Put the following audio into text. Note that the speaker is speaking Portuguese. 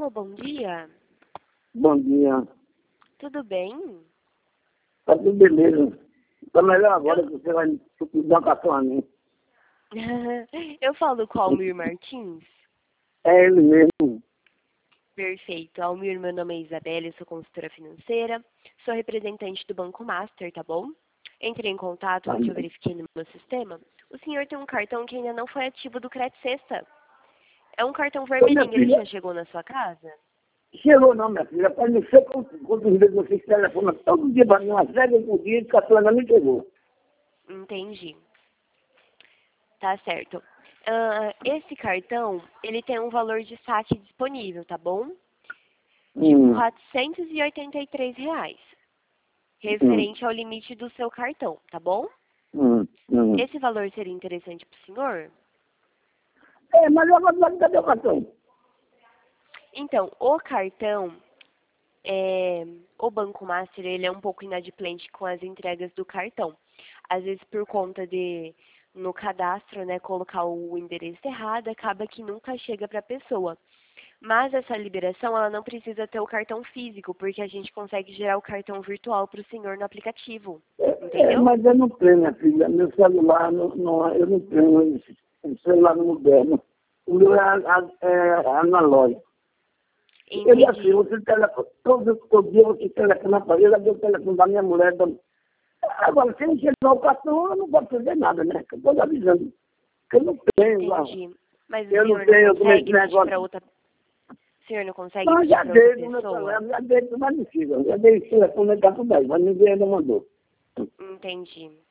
Alô, bom dia. Bom dia. Tudo bem? Tá tudo beleza. Tá melhor agora que você vai dar um cartão a mim. Eu falo com o Almir Martins. É ele mesmo. Perfeito. Almir, meu nome é Isabela, eu sou consultora financeira, sou representante do Banco Master, tá bom? Entrei em contato Tá porque eu bem. verifiquei no meu sistema. O senhor tem um cartão que ainda não foi ativo do Credit Sexta. É um cartão Ô, minha vermelhinho, ele filha, já chegou na sua casa? chegou não, minha filha. Pode não ser quantos vezes vocês telefonam todo dia para mim, umas 10 por dia, e o cartão ainda não chegou. Entendi. Tá certo. Esse cartão, ele tem um valor de saque disponível, tá bom? De Hum, R$ 483, hum, referente ao limite do seu cartão, tá bom? hum. Esse valor seria interessante para o senhor? É, mas agora cadê o cartão? Então, o cartão, o Banco Master, ele é um pouco inadimplente com as entregas do cartão. Às vezes, por conta de, no cadastro, né, colocar o endereço errado, acaba que nunca chega para a pessoa. Mas essa liberação, ela não precisa ter o cartão físico, porque a gente consegue gerar o cartão virtual para o senhor no aplicativo. Entendeu? Mas eu não tenho, minha filha. Meu celular, eu não tenho esse celular moderno. O meu é analógico. Ele assim, Entendi. você telefona, todo dia você telefona para ele, eu telefone da minha mulher. Agora, se ele chegar o cartão, eu não posso fazer nada, né? Eu estou avisando. Que eu não tenho, lá. Entendi. Mas o Eu não senhor não tenho, eu comecei consegue esse pedir para negócio. outra. O senhor não consegue Não, pedir já para outra dei no meu pessoa? celular, já dei, mas não precisa. Já dei esse telefone, ele está tudo aí, mas ninguém ainda mandou. Entendi.